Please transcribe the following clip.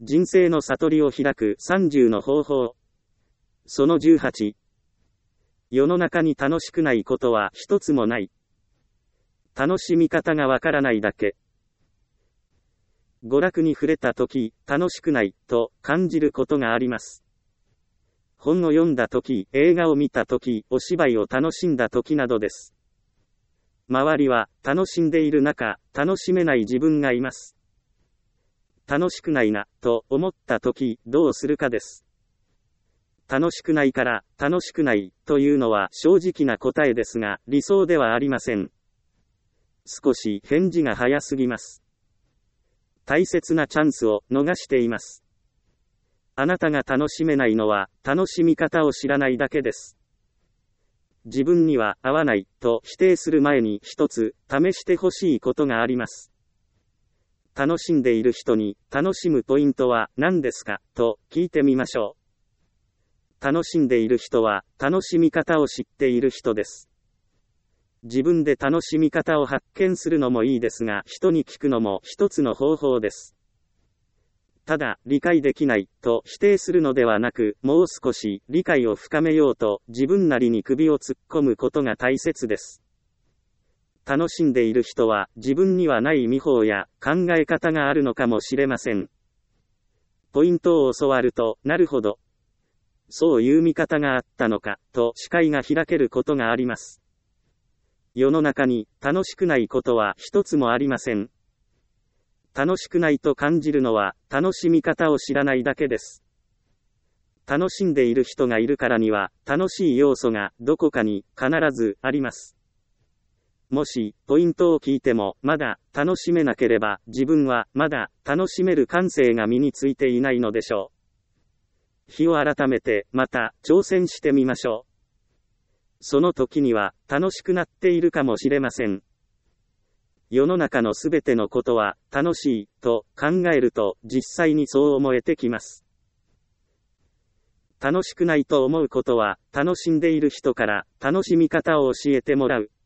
人生の悟りを開く30の方法。その18。世の中に楽しくないことは一つもない。楽しみ方がわからないだけ。娯楽に触れたとき、楽しくないと感じることがあります。本を読んだとき、映画を見たとき、お芝居を楽しんだときなどです。周りは楽しんでいる中、楽しめない自分がいます。楽しくないな、と思ったとき、どうするかです。楽しくないから、楽しくない、というのは正直な答えですが、理想ではありません。少し返事が早すぎます。大切なチャンスを逃しています。あなたが楽しめないのは、楽しみ方を知らないだけです。自分には合わない、と否定する前に一つ、試してほしいことがあります。楽しんでいる人に、楽しむポイントは何ですか、と聞いてみましょう。楽しんでいる人は、楽しみ方を知っている人です。自分で楽しみ方を発見するのもいいですが、人に聞くのも一つの方法です。ただ、理解できない、と否定するのではなく、もう少し理解を深めようと、自分なりに首を突っ込むことが大切です。楽しんでいる人は、自分にはない見法や考え方があるのかもしれません。ポイントを教わると、なるほど。そういう見方があったのか、と視界が開けることがあります。世の中に楽しくないことは一つもありません。楽しくないと感じるのは楽しみ方を知らないだけです。楽しんでいる人がいるからには楽しい要素がどこかに必ずあります。もしポイントを聞いてもまだ楽しめなければ自分はまだ楽しめる感性が身についていないのでしょう。日を改めてまた挑戦してみましょう。その時には楽しくなっているかもしれません。世の中のすべてのことは楽しいと考えると実際にそう思えてきます。楽しくないと思うことは楽しんでいる人から楽しみ方を教えてもらう。